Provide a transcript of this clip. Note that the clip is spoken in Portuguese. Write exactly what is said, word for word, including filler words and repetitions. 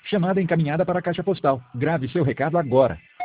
Chamada encaminhada para a caixa postal. Grave seu recado agora.